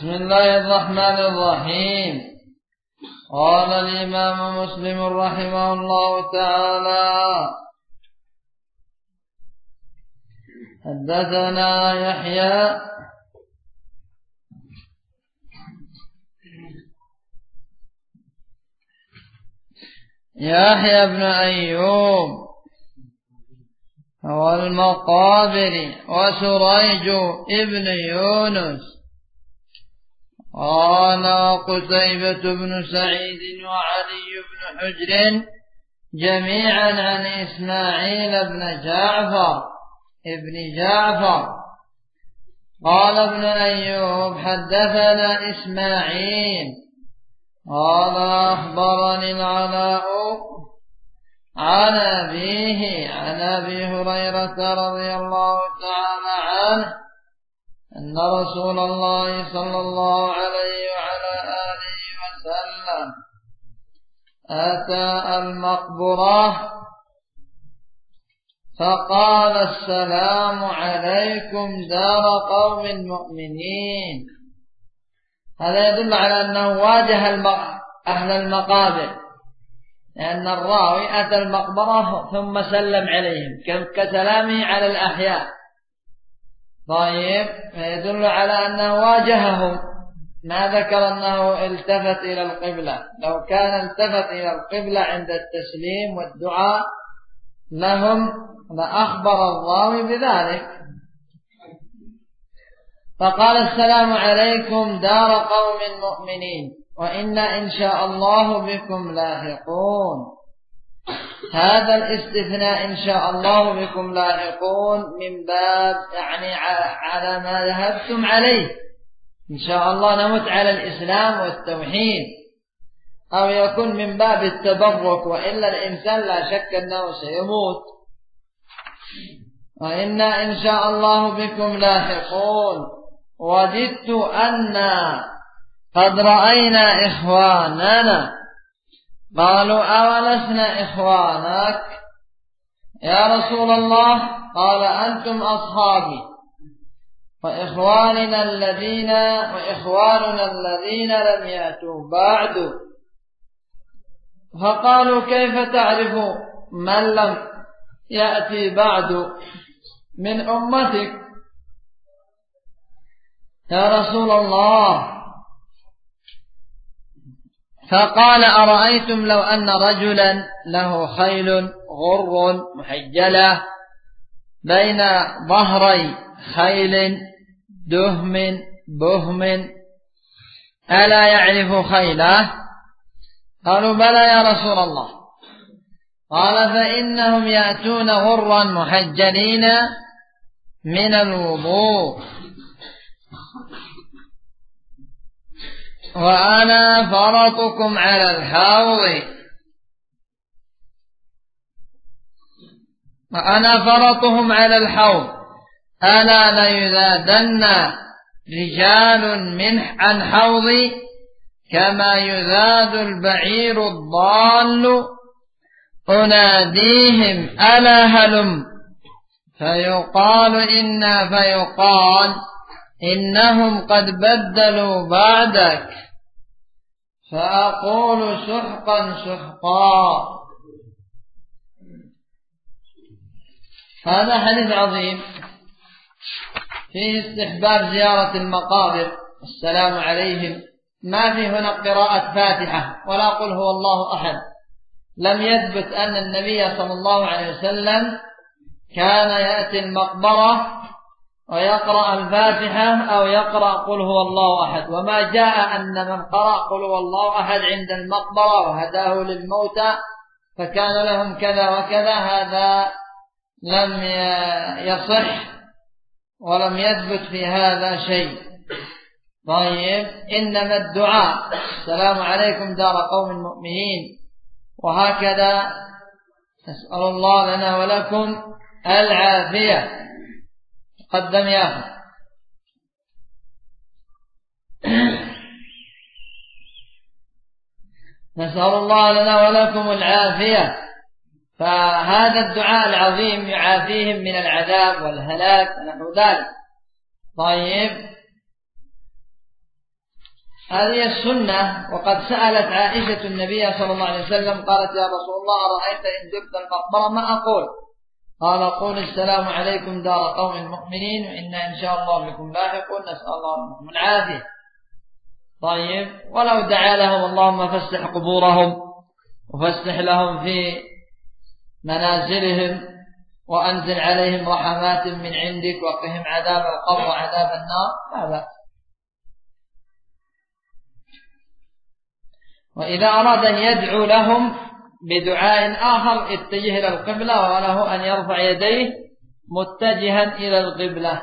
بسم الله الرحمن الرحيم. قال الإمام مسلم رحمه الله تعالى: حدثنا يحيى بن أيوب والمقابري وسريج ابن يونس قال: قتيبة بن سعيد وعلي بن حجر جميعا عن إسماعيل بن جعفر قال ابن أيوب: حدثنا إسماعيل قال: أخبرني العلاء عن أبيه عن أبي هريرة رضي الله تعالى عنه أن رسول الله صلى الله عليه وعلى آله وسلم أتى المقبرة فقال: السلام عليكم دار قوم مؤمنين. هذا يدل على أنه واجه أهل المقابر، لأن الراوي أتى المقبرة ثم سلم عليهم كسلامه على الأحياء. طيب، يدل على أنه واجههم، ما ذكر أنه التفت إلى القبلة. لو كان التفت إلى القبلة عند التسليم والدعاء لهم لأخبر الراوي بذلك. فقال: السلام عليكم دار قوم مؤمنين وإنا إن شاء الله بكم لاحقون. هذا الاستثناء إن شاء الله بكم لاحقون من باب يعني على ما ذهبتم عليه، إن شاء الله نمت على الإسلام والتوحيد، أو يكون من باب التبرك، وإلا الإنسان لا شك أنه سيموت. وإنا إن شاء الله بكم لاحقون. وددت أن قد رأينا إخواننا. قالوا: أولسنا إخوانك يا رسول الله؟ قال: أنتم أصحابي وإخواننا الذين لم يأتوا بعد. فقالوا: كيف تعرف من لم يأتي بعد من أمتك يا رسول الله؟ فقال: أرأيتم لو أن رجلا له خيل غر محجلة بين ظهري خيل دهم بهم ألا يعرف خيله؟ قالوا: بلى يا رسول الله. قال: فإنهم يأتون غرا محجلين من الوضوء، وأنا فرطكم على الحوض، وأنا فرطهم على الحوض، ألا ليذادن رجال عن حوضي كما يذاد البعير الضال، أناديهم ألا هلم، فيقال إنهم قد بدلوا بعدك، فأقول سحقا سحقا. هذا حديث عظيم فيه استحباب زيارة المقابر السلام عليهم. ما في هنا قراءة فاتحة ولا قل هو الله أحد. لم يثبت أن النبي صلى الله عليه وسلم كان يأتي المقبرة ويقرأ الفاتحة أو يقرأ قل هو الله أحد. وما جاء أن من قرأ قل هو الله أحد عند المقبرة وهداه للموتى فكان لهم كذا وكذا، هذا لم يصح ولم يثبت في هذا شيء. طيب، إنما الدعاء: السلام عليكم دار قوم مؤمنين، وهكذا نسأل الله لنا ولكم العافية. قدم يا أخي. نسأل الله لنا ولكم العافية. فهذا الدعاء العظيم يعافيهم من العذاب والهلاك ونحو ذلك. طيب، هذه السنة. وقد سألت عائشة النبي صلى الله عليه وسلم قالت: يا رسول الله أرأيت إن زرت المقبرة ما أقول؟ قال: قول السلام عليكم دار قوم المؤمنين وإنا إن شاء الله بكم لاحقون، نسأل الله لكم العافية. طيب، ولو دعا لهم: اللهم فسح قبورهم وفسح لهم في منازلهم وأنزل عليهم رحمات من عندك وقهم عذاب القبر وعذاب النار، لا بأس. وإذا أراد أن يدعو لهم بدعاء آخر اتجه إلى القبلة، وله أن يرفع يديه متجها إلى القبلة.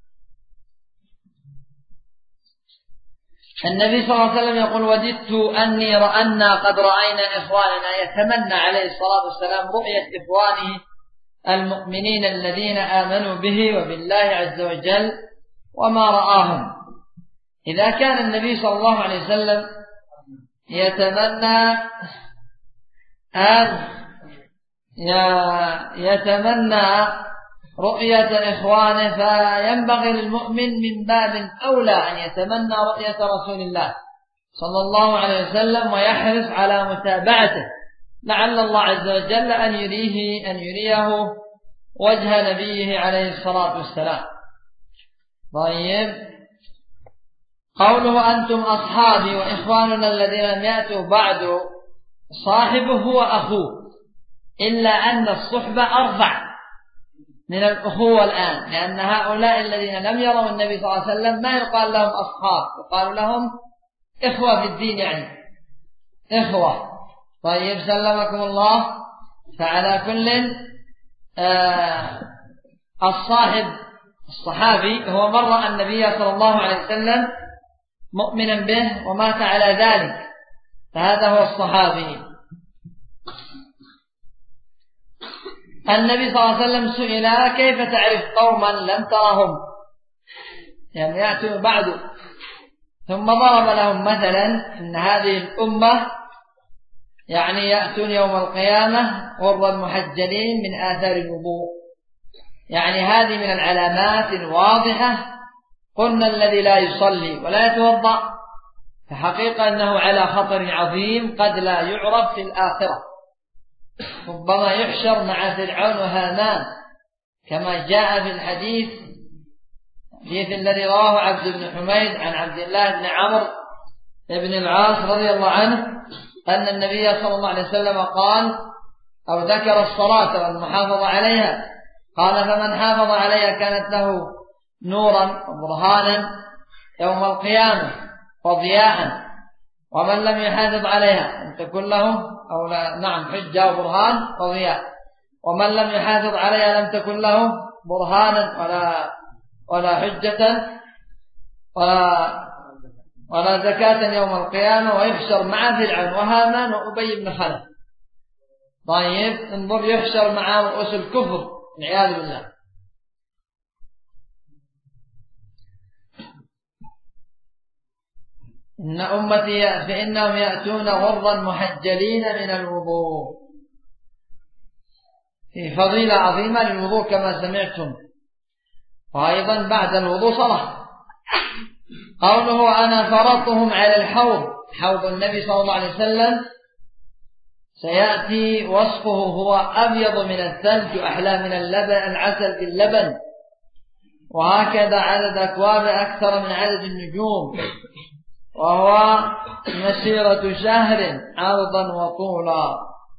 النبي صلى الله عليه وسلم يقول: وددت أنا قد رأينا إخواننا، يتمنى عليه الصلاة والسلام رؤية إخوانه المؤمنين الذين آمنوا به وبالله عز وجل وما رآهم. إذا كان النبي صلى الله عليه وسلم يتمنى رؤية إخوانه، فينبغي للمؤمن من باب أولى أن يتمنى رؤية رسول الله صلى الله عليه وسلم ويحرص على متابعته، لعل الله عز وجل أن يريه وجه نبيه عليه الصلاة والسلام. طيب، قوله: أنتم أصحابي وإخواننا الذين لم يأتوا بعد، صاحبه هو أخوه، إلا أن الصحبة أرفع من الأخوة الآن، لأن هؤلاء الذين لم يروا النبي صلى الله عليه وسلم ما يقال لهم أصحاب، يقال لهم إخوة في الدين، يعني إخوة. طيب، سلمكم الله. فعلى كل الصحابي هو من رأى النبي صلى الله عليه وسلم مؤمنا به ومات على ذلك، فهذا هو الصحابي. النبي صلى الله عليه وسلم سئل: كيف تعرف قوما لم ترهم، يعني يأتوا بعد؟ ثم ضرب لهم مثلا إن هذه الأمة يعني يأتون يوم القيامة غرا محجلين من آثار الوضوء، يعني هذه من العلامات الواضحة. قلنا الذي لا يصلي ولا يتوضأ فحقيقة أنه على خطر عظيم قد لا يعرف في الآخرة، ربما يحشر مع فرعون وهامان، كما جاء في الحديث الذي رواه عبد بن حميد عن عبد الله بن عمرو بن العاص رضي الله عنه أن النبي صلى الله عليه وسلم قال أو ذكر الصلاة والمحافظة عليها، قال: فمن حافظ عليها كانت له نورا وبرهانا يوم القيامة وضياء، ومن لم يحافظ عليها لم تكن له حجة وبرهان وضياء، ومن لم يحافظ عليها لم تكن له برهانا ولا حجة ولا زكاة يوم القيامة، ويحشر مع فرعون وهامان وأبي بن خلف. طيب، انظر، يحشر مع رؤوس الكفر والعياذ بالله. إن أمتي فإنهم يأتون غرا محجلين من الوضوء، في فضيلة عظيمة للوضوء كما سمعتم، وأيضا بعد الوضوء صلاة. قوله: أنا فرطهم على الحوض، حوض النبي صلى الله عليه وسلم سيأتي وصفه، هو أبيض من الثلج وأحلى من العسل في اللبن، وهكذا عدد أكواب أكثر من عدد النجوم، وهو مسيرة شهر عرضا وطولا.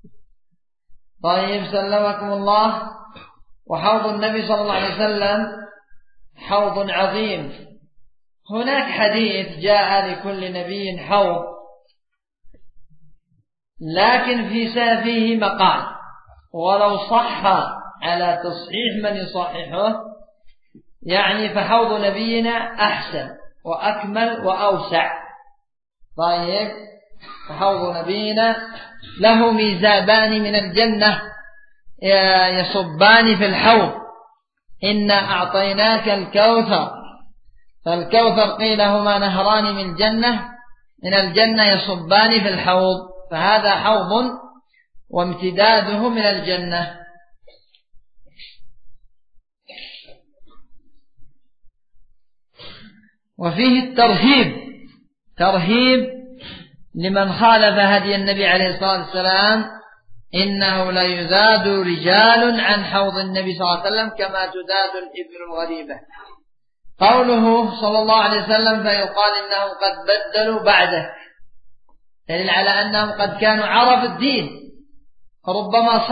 طيب، سلمكم الله. وحوض النبي صلى الله عليه وسلم حوض عظيم. هناك حديث جاء لكل نبي حوض، لكن فيه مقال، ولو صح على تصحيح من يصححه يعني فحوض نبينا أحسن وأكمل وأوسع. طيب، فحوض نبينا له ميزابان من الجنة يصبان في الحوض: إنا أعطيناك الكوثر. فالكوثر قيل هما نهران من الجنة يصبان في الحوض، فهذا حوض وامتداده من الجنة. وفيه الترهيب ترهيب لمن خالف هدي النبي عليه الصلاة والسلام. إنه لا يزاد رجال عن حوض النبي صلى الله عليه وسلم كما تزاد الإبل الغريبة. قوله صلى الله عليه وسلم فيقال إنهم قد بدلوا بعده، دليل على أنهم قد كانوا عرفوا الدين، ربما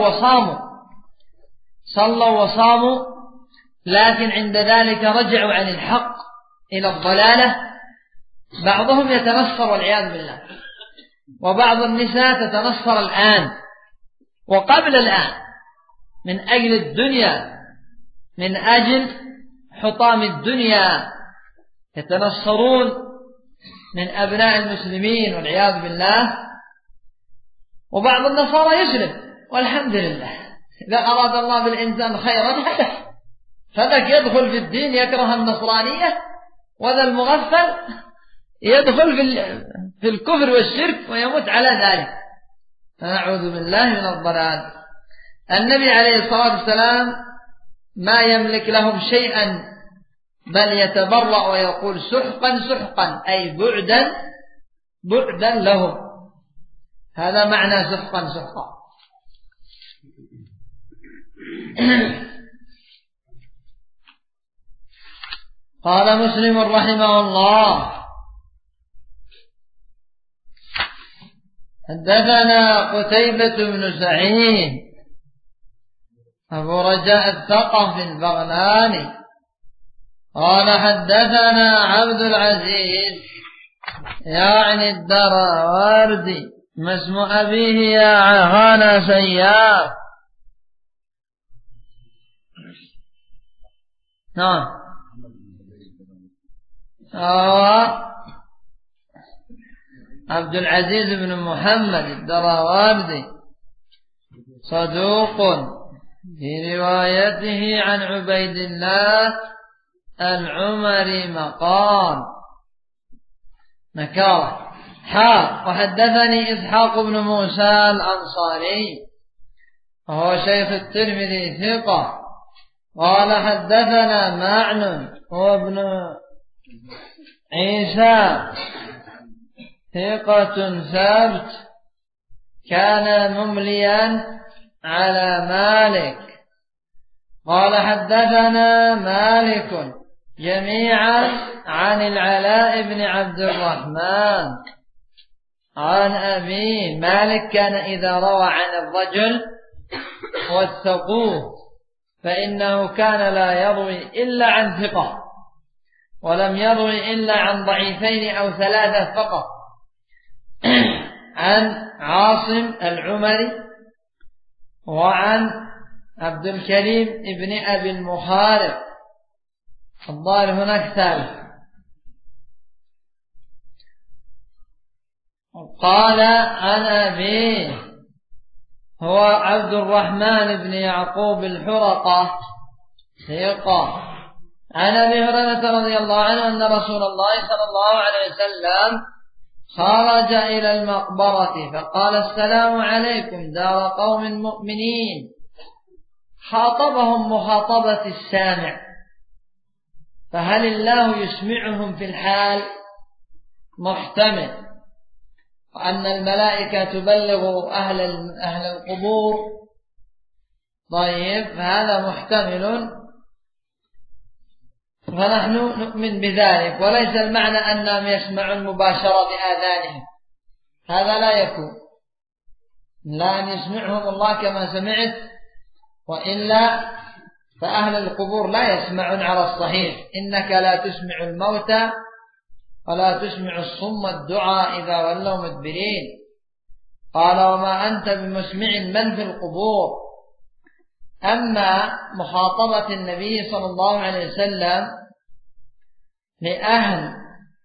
صلوا وصاموا لكن عند ذلك رجعوا عن الحق إلى الضلالة. بعضهم يتنصر والعياذ بالله، وبعض النساء تتنصر الآن وقبل الآن من أجل الدنيا، من أجل حطام الدنيا، يتنصرون من أبناء المسلمين والعياذ بالله. وبعض النصارى يسلم والحمد لله، إذا أراد الله بالإنسان خيرا هداه، فذاك يدخل في الدين يكره النصرانية، وذا المغفل يدخل في الكفر والشرك ويموت على ذلك، نعوذ بالله من الضلال. النبي عليه الصلاة والسلام ما يملك لهم شيئا، بل يتبرأ ويقول سحقا سحقا، أي بعدا لهم. هذا معنى سحقا سحقا. قال مسلم رحمه الله حدثنا قتيبة بن سعيد أبو رجاء الثقفي البغلاني قال حدثنا عبد العزيز يعني الدراوردي ما اسم أبيه يا عهانا سياف. نعم عبد العزيز بن محمد الدراوردي صدوق في روايته عن عبيد الله العمري مقام نكارة. وحدثني إسحاق بن موسى الأنصاري وهو شيخ الترمذي ثقة قال حدثنا معن هو ابن عيسى ثقة ثابت كان ممليا على مالك قال حدثنا مالك جميعا عن العلاء بن عبد الرحمن عن أبيه. مالك كان إذا روى عن الرجل واتقوه فإنه كان لا يروي إلا عن ثقة، ولم يروي إلا عن ضعيفين أو ثلاثة فقط، عن عاصم العمري وعن عبد الكريم ابن أبي المخارق. الظاهر هناك ثالث. قال عن أبيه هو عبد الرحمن بن يعقوب الحرقة ثقة عن أبي هريرة رضي الله عنه أن رسول الله صلى الله عليه وسلم خرج إلى المقبرة فقال السلام عليكم دار قوم مؤمنين. خاطبهم مخاطبة السامع، فهل الله يسمعهم في الحال؟ محتمل، وأن الملائكة تبلغ أهل القبور، طيب هذا محتمل، فنحن نؤمن بذلك، وليس المعنى أنهم يسمعون مباشرة بآذانهم، هذا لا يكون، لا أن يسمعهم الله كما سمعت، وإلا فأهل القبور لا يسمعون على الصحيح. إنك لا تسمع الموتى ولا تسمع الصم الدعاء إذا ولوا مدبرين. قال وما أنت بمسمع من في القبور. أما مخاطبة النبي صلى الله عليه وسلم لأهل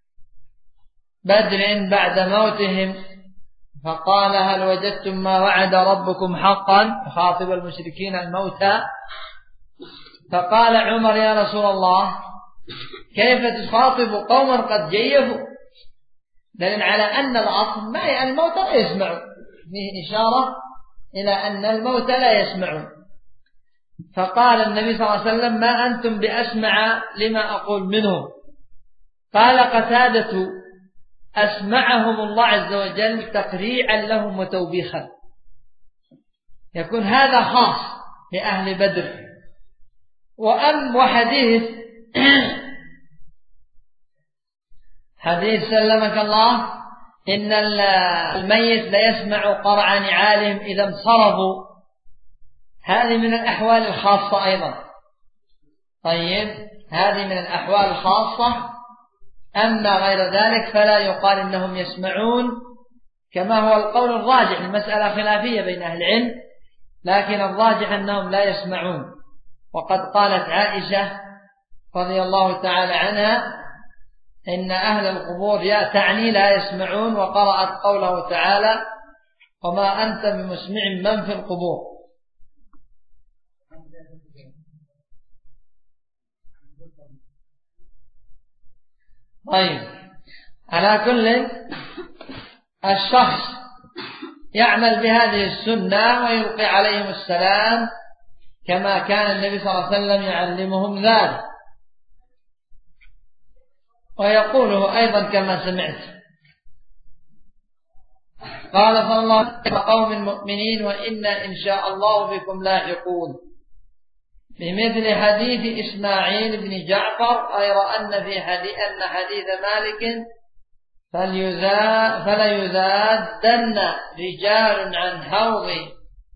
بدر بعد موتهم فقال هل وجدتم ما وعد ربكم حقا، يخاطب المشركين الموتى، فقال عمر يا رسول الله كيف تخاطب قوما قد جيفوا، دليل على أن الأصل ما الموتى لا يسمعون، فيه إشارة إلى أن الموتى لا يسمعون. فقال النبي صلى الله عليه وسلم ما أنتم بأسمع لما أقول منهم. قال قتادة أسمعهم الله عز وجل تقريعا لهم وتوبيخا، يكون هذا خاص لأهل بدر. وحديث حديث سلمك الله إن الميت ليسمع قرع نعالهم إذا انصرفوا، هذه من الأحوال الخاصة أيضا. طيب هذه من الأحوال الخاصة. أما غير ذلك فلا يقال إنهم يسمعون، كما هو القول الراجح. المسألة خلافية بين أهل العلم، لكن الراجح أنهم لا يسمعون. وقد قالت عائشة رضي الله تعالى عنها إن أهل القبور تعني لا يسمعون، وقرأت قوله تعالى وما أنت بمسمع من في القبور. طيب على كل الشخص يعمل بهذه السنة ويلقي عليهم السلام كما كان النبي صلى الله عليه وسلم يعلمهم ذلك، ويقوله أيضا كما سمعت. قال صلى الله عليه وسلم قوم المؤمنين وإنا إن شاء الله بكم لاحقون، بمثل حديث إسماعيل بن جعفر، غير أن في حديث مالك فليذادن رجال عن حوضي.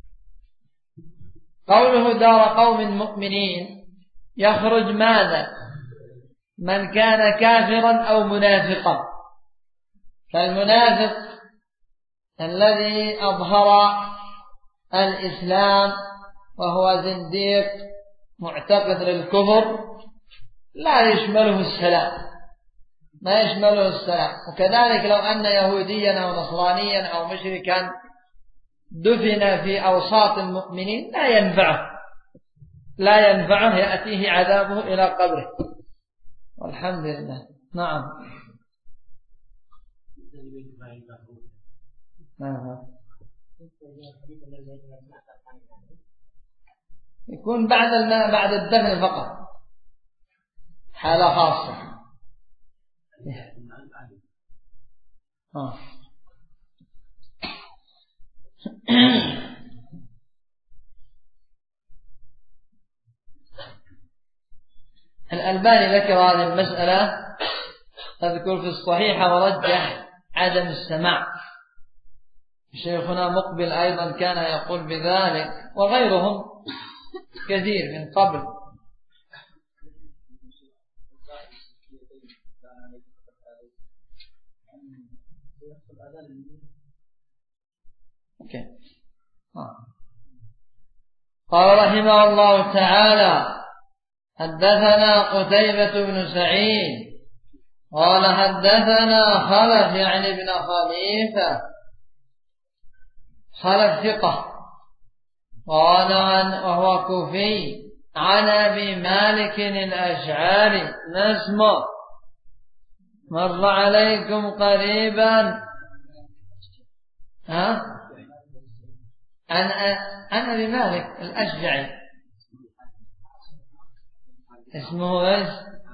قوله دار قوم مؤمنين يخرج ماذا؟ من كان كافرا أو منافقا. فالمنافق الذي أظهر الإسلام وهو زنديق معتقد للكفر لا يشمله السلام، ما يشمله السلام. وكذلك لو أن يهوديا أو نصرانيا أو مشركا دفن في أوساط المؤمنين لا ينفعه يأتيه عذابه إلى قبره. والحمد لله. نعم. يكون بعد الدفن فقط، حالة خاصة. الألباني ذكر هذه المسألة، تذكر في الصحيحة ورجح عدم السماع. شيخنا مقبل أيضا كان يقول بذلك، وغيرهم كثير من قبل. قال رحمه الله تعالى حدثنا قتيبة بن سعيد قال حدثنا خلف يعني بن خليفة، خلف ثقة، قال وهو كوفي، عن أبي مالك الأشعري نسمع مر عليكم قريبا عن أبي مالك الأشجعي اسمه ايش؟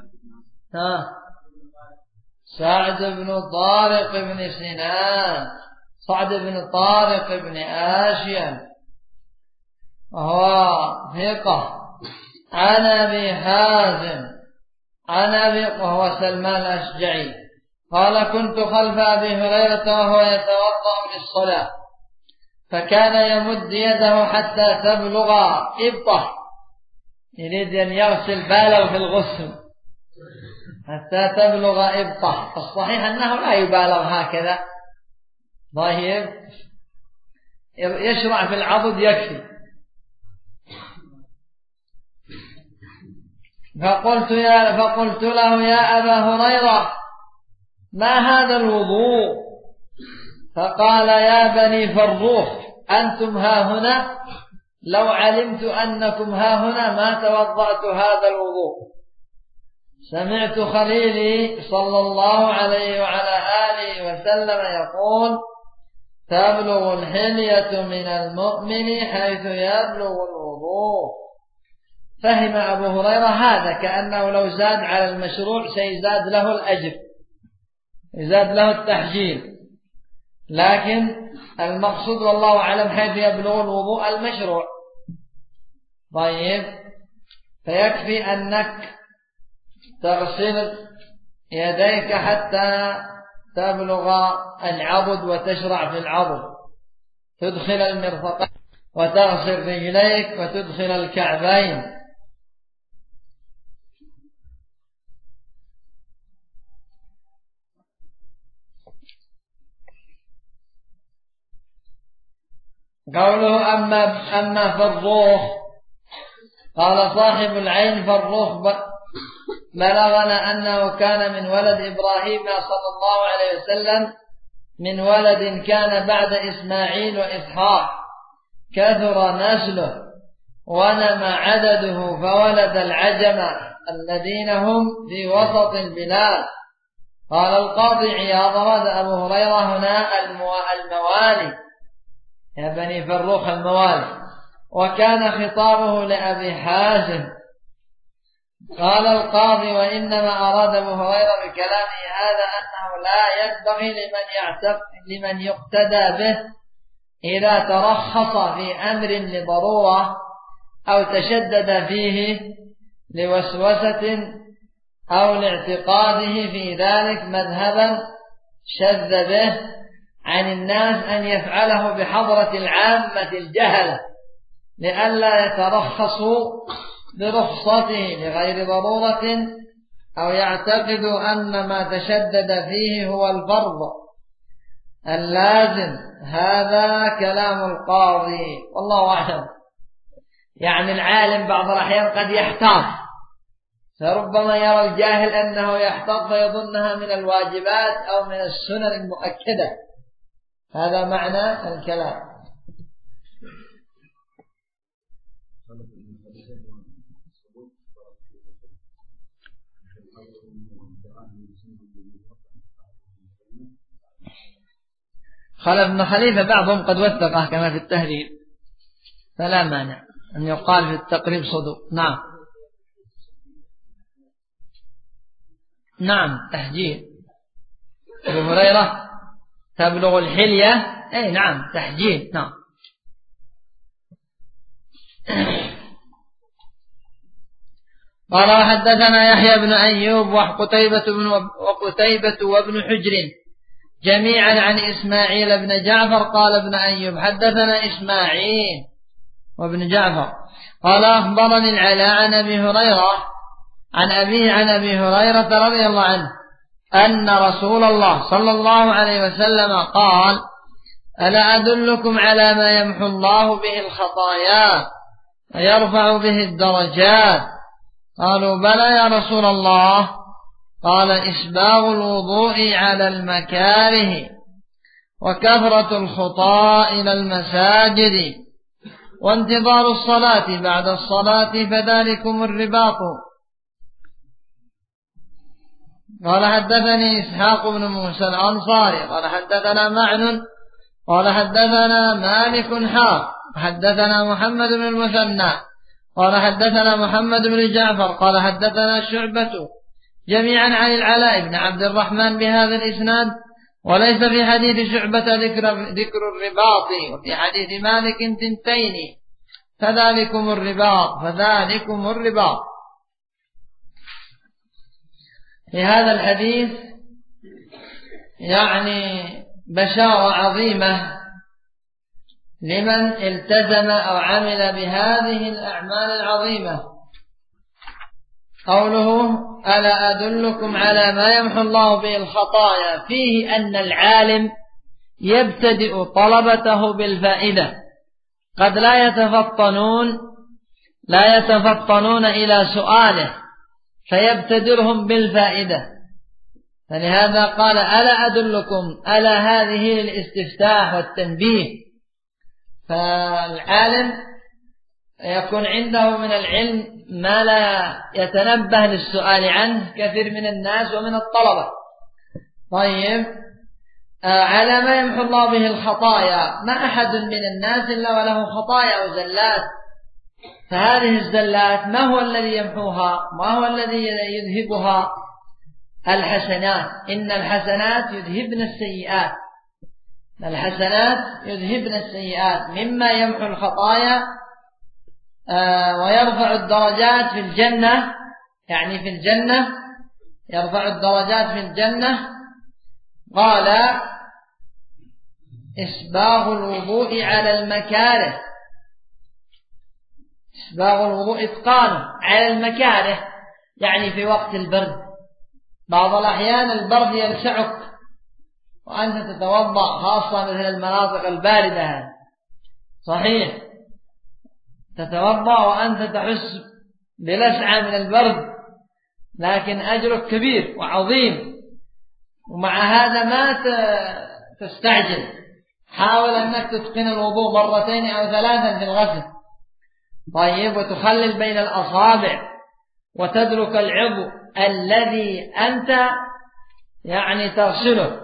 سعد بن طارق بن سنان، سعد بن طارق بن آشيم، وهو ثقة، عن أبي حازم عن أبي وهو سلمان الأشجعي قال كنت خلف أبي هريرة وهو يتوضأ للصلاة، فكان يمد يده حتى تبلغ إبطه، يريد أن يغسل باله في الغسل حتى تبلغ إبطه. الصحيح أنه لا يبالغ هكذا، طيب يشرع في العضد يكفي. فقلت له يا أبا هريرة ما هذا الوضوء؟ فقال يا بني فروخ أنتم ها هنا، لو علمت أنكم ها هنا ما توضأت هذا الوضوء. سمعت خليلي صلى الله عليه وعلى آله وسلم يقول تبلغ الحلية من المؤمن حيث يبلغ الوضوء. فهم أبو هريرة هذا كأنه لو زاد على المشروع سيزاد له الأجر، يزاد له التحجيل، لكن المقصود والله أعلم حيث يبلغ الوضوء المشروع. طيب، فيكفي أنك تغسل يديك حتى تبلغ العضد وتشرع في العضد، تدخل المرفقين وتغسل رجليك وتدخل الكعبين. قوله أما فالروح، قال صاحب العين فالروح بلغنا أنه كان من ولد إبراهيم صلى الله عليه وسلم، من ولد كان بعد إسماعيل وإسحاق، كثر نسله ونمى عدده، فولد العجم الذين هم في وسط البلاد. قال القاضي عياض: أراد أبو هريرة هنا الموالي، يا بني فروخ الموالي، وكان خطابه لأبي حازم. قال القاضي: وإنما أراد أبو هريرة بكلامه هذا أنه لا ينبغي لمن يقتدى به إذا ترخص في أمر لضرورة أو تشدد فيه لوسوسة أو لاعتقاده في ذلك مذهبا شذ به عن الناس، أن يفعله بحضرة العامة الجهلة لئلا يترخصوا برخصته لغير ضرورة أو يعتقدوا أن ما تشدد فيه هو الفرض اللازم. هذا كلام القاضي والله أعلم. يعني العالم بعض الأحيان قد يحتاط، فربما يرى الجاهل أنه يحتاط فيظنها من الواجبات أو من السنن المؤكدة. هذا معنى الكلام. خلف بن خليفة بعضهم قد وثقه كما في التهذيب، فلا مانع أن يقال في التقريب صدوق. نعم تحجيل. أبو هريرة تبلغ الحلية، أي نعم تحجيل. نعم. قال حدثنا يحيى بن أيوب وقتيبة وابن حجر جميعا عن إسماعيل بن جعفر. قال ابن أيوب حدثنا إسماعيل وابن جعفر قال أخبرني العلاء عن أبي هريرة عن أبيه عن أبي هريرة رضي الله عنه أن رسول الله صلى الله عليه وسلم قال: ألا أدلكم على ما يمحو الله به الخطايا ويرفع به الدرجات؟ قالوا: بلى يا رسول الله. قال: إسباغ الوضوء على المكاره، وكثرة الخطى إلى المساجد، وانتظار الصلاة بعد الصلاة، فذلكم الرباط. قال حدثني إسحاق بن موسى الأنصاري قال حدثنا معن قال حدثنا مالك حدثنا محمد بن المثنى قال حدثنا محمد بن جعفر قال حدثنا شعبة جميعا عن العلاء بن عبد الرحمن بهذا الإسناد، وليس في حديث شعبة ذكر الرباط، وفي حديث مالك تنتين، فذلكم الرباط. في هذا الحديث يعني بشارة عظيمة لمن التزم أو عمل بهذه الأعمال العظيمة. قوله: ألا أدلكم على ما يمحو الله به الخطايا، فيه أن العالم يبتدئ طلبته بالفائدة، قد لا يتفطنون إلى سؤاله فيبتدرهم بالفائدة، فلهذا قال: ألا أدلكم، ألا هذه للاستفتاح والتنبيه. فالعالم يكون عنده من العلم ما لا يتنبه للسؤال عنه كثير من الناس ومن الطلبة. طيب، على ما يمحو الله به الخطايا، ما أحد من الناس إلا وله خطايا وزلات، فهذه الزلات ما هو الذي يمحوها؟ ما هو الذي يذهبها؟ الحسنات، إن الحسنات يذهبن السيئات، الحسنات يذهبن السيئات مما يمحو الخطايا ويرفع الدرجات في الجنة، يعني في الجنة يرفع الدرجات في الجنة. قال إسباغ الوضوء على المكاره، إسباغ الوضوء إتقانه على المكاره، يعني في وقت البرد. بعض الأحيان البرد يلسعك وأنت تتوضأ، خاصة مثل المناطق الباردة هذه، صحيح تتوضأ وأنت تحس بلسعة من البرد، لكن أجرك كبير وعظيم، ومع هذا ما تستعجل، حاول أنك تتقن الوضوء مرتين أو ثلاثا في الغسل، طيب، وتخلل بين الأصابع وتدرك العضو الذي أنت يعني تغسله،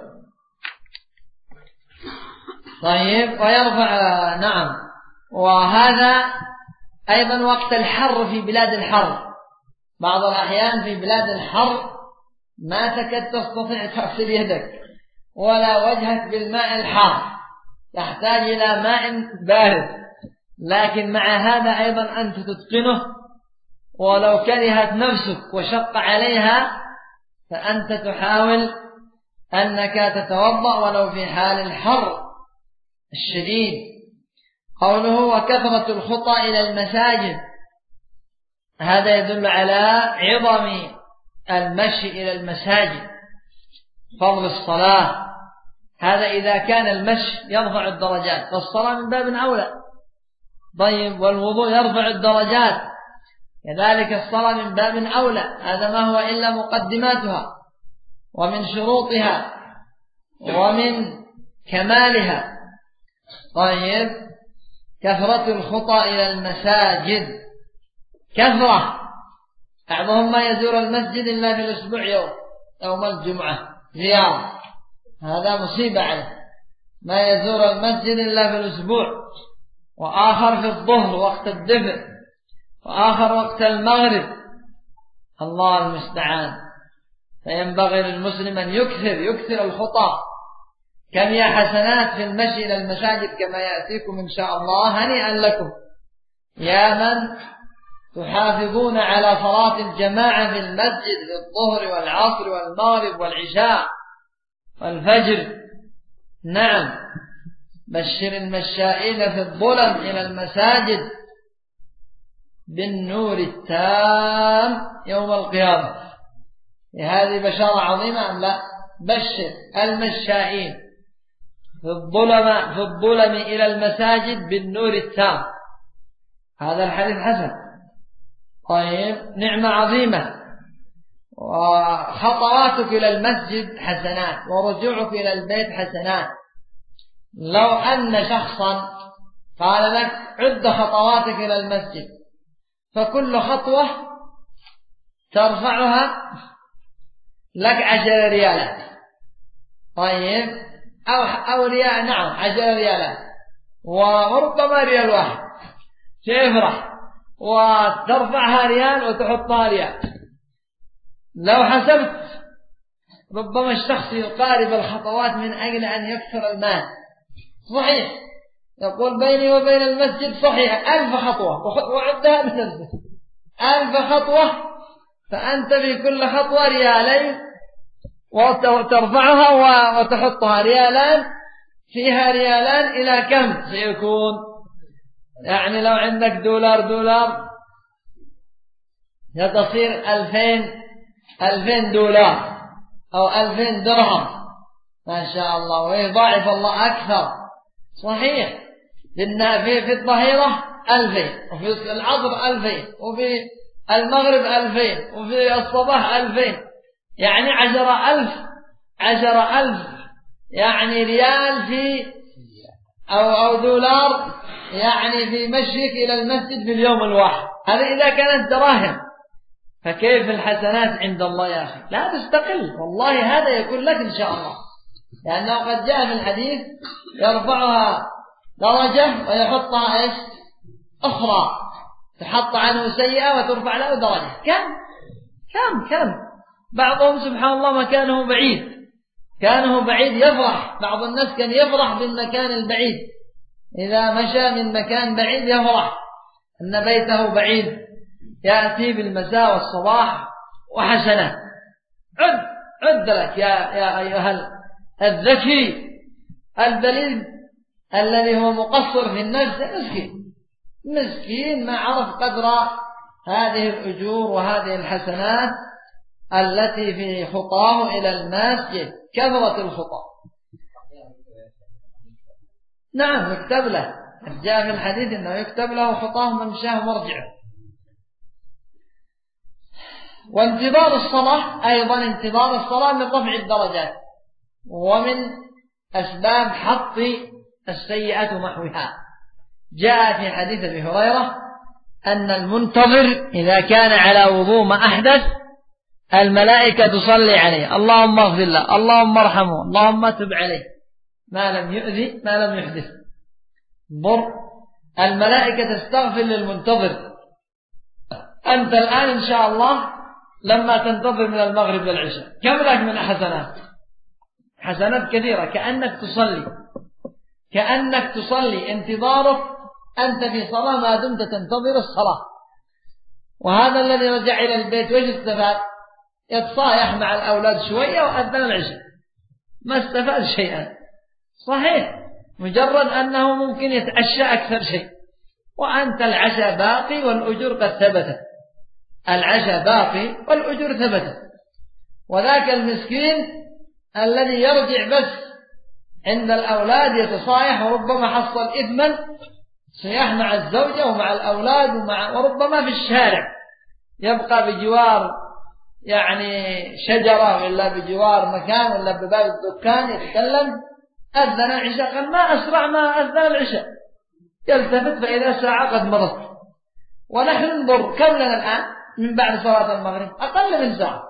طيب، ويرفع، نعم. وهذا أيضا وقت الحر في بلاد الحر، بعض الأحيان في بلاد الحر ما تكاد تستطيع تغسل يدك ولا وجهك بالماء الحار، تحتاج إلى ماء بارد، لكن مع هذا أيضا أنت تتقنه، ولو كرهت نفسك وشق عليها فأنت تحاول أنك تتوضأ ولو في حال الحر الشديد. قوله وكثرة الخطى إلى المساجد، هذا يدل على عظم المشي إلى المساجد، فضل الصلاة، هذا إذا كان المشي يرفع الدرجات، فالصلاة من باب أولى، طيب، والوضوء يرفع الدرجات، كذلك الصلاة من باب أولى، هذا ما هو إلا مقدماتها ومن شروطها ومن كمالها. طيب، كثرة الخطى إلى المساجد، كثرة، بعضهم ما يزور المسجد إلا في الأسبوع يوم الجمعة زيارة، هذا مصيبة عليه، ما يزور المسجد إلا في الأسبوع، وآخر في الظهر وقت الدفء، وآخر وقت المغرب، الله المستعان. فينبغي للمسلم أن يكثر الخطى، كم يا حسنات في المشي إلى المساجد كما يأتيكم إن شاء الله. هنيئا لكم يا من تحافظون على صلاة الجماعة في المسجد في الظهر والعصر والمغرب والعشاء والفجر، نعم. بشر المشائين في الظلم إلى المساجد بالنور التام يوم القيامة. هذه بشارة عظيمة أم لا؟ بشر المشائين في الظلم إلى المساجد بالنور التام، هذا الحديث حسن، طيب، نعمة عظيمة. وخطواتك إلى المسجد حسنات، ورجوعك إلى البيت حسنات. لو أن شخصا قال لك عد خطواتك إلى المسجد، فكل خطوة ترفعها لك 10 ريالات، طيب، أو ريال، نعم، 10 ريالات، وربما ريال واحد، تفرح وترفعها ريال وتحطها ريال. لو حسبت ربما الشخص يقارب الخطوات من أجل أن يكثر المال، صحيح، يقول بيني وبين المسجد صحيح 1000 خطوة، وعدها بنفسه 1000 خطوة، فأنت في كل خطوة ريالين، وترفعها وتحطها ريالان، فيها ريالان، إلى كم سيكون؟ يعني لو عندك دولار يتصير 2000 دولار أو 2000 درهم، ما شاء الله، ويضاعف الله أكثر، صحيح، لأن في الظهيرة 2000، وفي العصر 2000، وفي المغرب 2000، وفي الصباح 2000، يعني 10,000 يعني ريال في أو دولار، يعني في مشيك إلى المسجد في اليوم الواحد. هذا إذا كانت دراهم، فكيف الحسنات عند الله يا أخي؟ لا تستقل، والله هذا يكون لك إن شاء الله، لأنه قد جاء في الحديث يرفعها درجة ويحطها إيش أخرى، تحط عنه سيئة وترفع له درجة. كم بعضهم سبحان الله مكانه بعيد يفرح. بعض الناس كان يفرح بالمكان البعيد، إذا مشى من مكان بعيد يفرح أن بيته بعيد، يأتي بالمساء والصباح وحسنات. عد لك يا أيها الذكي البليد الذي هو مقصر في النفس، مسكين ما عرف قدر هذه الأجور وهذه الحسنات التي في خطاه إلى المسجد. كثرة الخطى، نعم يكتب له، جاء في الحديث أنه يكتب له خطاه ممشاه مرجعه. وانتظار الصلاة أيضا، انتظار الصلاة من رفع الدرجات ومن أسباب حط السيئة محوها. جاء في حديث أبي هريرة أن المنتظر إذا كان على وضوء ما أحدث الملائكة تصلي عليه، اللهم اغفر له، اللهم ارحمه، اللهم تب عليه، ما لم يؤذي ما لم يحدث ضر. الملائكة تستغفر للمنتظر. أنت الآن إن شاء الله لما تنتظر من المغرب للعشاء كم لك من حسنات كثيرة، كأنك تصلي انتظارك أنت في صلاة ما دمت تنتظر الصلاة. وهذا الذي رجع إلى البيت وش استفاد؟ يتصايح مع الأولاد شوية وأذن العشاء، ما استفاد شيئا. صحيح، مجرد أنه ممكن يتعشى أكثر شيء، وأنت العشاء باقي والأجور قد ثبتت، العشاء باقي والأجور ثبتت. وذاك المسكين الذي يرجع بس عند الأولاد يتصايح، وربما حصل إثما صياح مع الزوجة ومع الأولاد وربما في الشارع، يبقى بجوار يعني شجرة ولا بجوار مكان ولا بباب الدكان يتكلم، أذن العشاء، قال ما أسرع ما أذن العشاء، يلتفت فإذا ساعة قد مضت. ونحن ننظر كم لنا الآن من بعد صلاة المغرب؟ أقل من ساعة.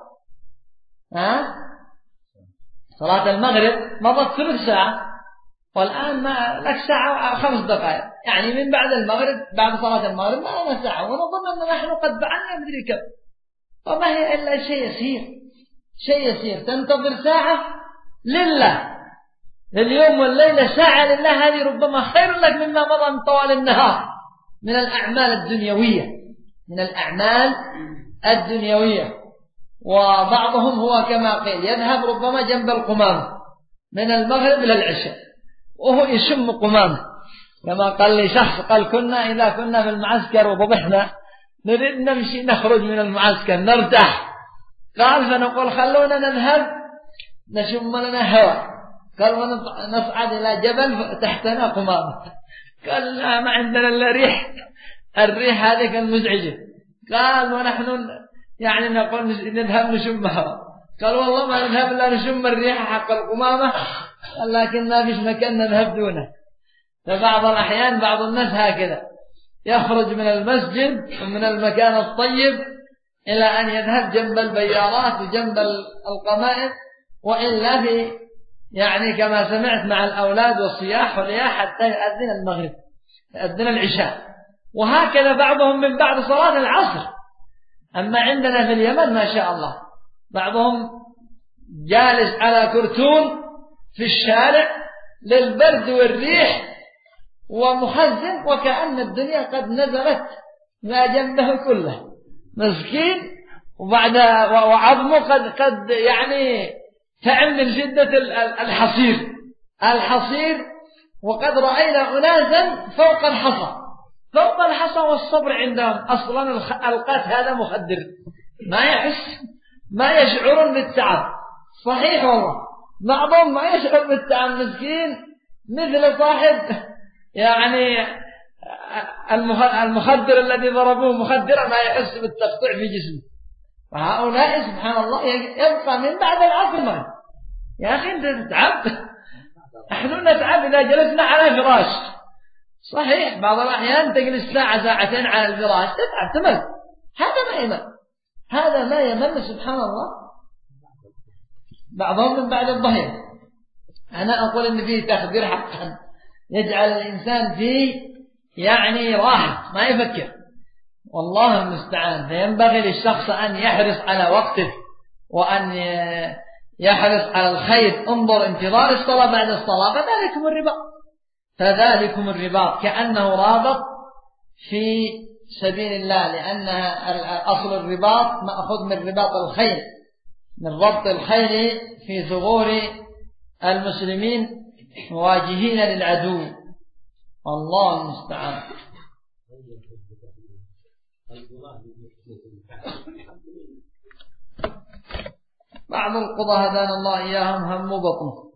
صلاة المغرب مضت ثلث ساعة، والآن ما لك ساعة 5 دقائق، يعني من بعد المغرب، بعد صلاة المغرب ما لنا ساعة، ونظن أن نحن قد فعلنا مدري كم، وما هي إلا شيء يسير. تنتظر ساعة لله، لليوم والليلة ساعة لله، هذه ربما خير لك مما مضى من طوال النهار من الأعمال الدنيوية. وبعضهم هو كما قيل يذهب ربما جنب القمامة من المغرب إلى العشاء وهو يشم قمامة، كما قال لي شخص قال إذا كنا في المعسكر وضبحنا نريد نمشي نخرج من المعسكر نرتاح، قال فنقول خلونا نذهب نشم لنا هواء، قال ونصعد إلى جبل تحتنا قمامة، قال لا ما عندنا إلا الريح هذه المزعجة، قال ونحن يعني نقول نذهب نشم هواء، قال والله ما نذهب إلا نشم الريح حق القمامة، لكن ما فيش مكان نذهب دونه. فبعض الأحيان بعض الناس هكذا يخرج من المسجد ومن المكان الطيب إلى أن يذهب جنب البيارات وجنب القمائم، وإلا في يعني كما سمعت مع الأولاد والصياح والرياح حتى يؤذن المغرب، يؤذن العشاء. وهكذا بعضهم من بعد صلاة العصر. أما عندنا في اليمن ما شاء الله بعضهم جالس على كرتون في الشارع للبرد والريح ومخزن، وكأن الدنيا قد نزلت ما جنبه كله، مسكين، وعظمه قد يعني تعم من شدة الحصير. وقد رأينا أناسا فوق الحصى والصبر عندهم أصلا القات هذا مخدر، ما يشعرون بالتعب. صحيح والله، بعضهم ما يشعر بالتعب، مسكين مثل صاحب يعني المخدر الذي ضربوه مخدرا ما يحس بالتقطيع في جسمه. وهؤلاء سبحان الله يبقى من بعد العصر. يا أخي أنت تتعب، نحن نتعب إذا جلسنا على فراش. صحيح بعض الأحيان تجلس ساعتين على الفراش تتعب تمل، هذا ما يمل سبحان الله. بعضهم من بعد الظهر. أنا أقول إن فيه تخدير حقا يجعل الإنسان فيه يعني راحة ما يفكر، والله المستعان. فينبغي للشخص أن يحرص على وقته وأن يحرص على الخير، انظر انتظار الصلاة بعد الصلاة، فذلكم الرباط كأنه رابط في سبيل الله، لأنها أصل الرباط مأخذ من رباط الخيل، من ربط الخيل في ثغور المسلمين مواجهين للعدو. الله المستعان. بعض القضاة هدانا الله إياهم هم بطن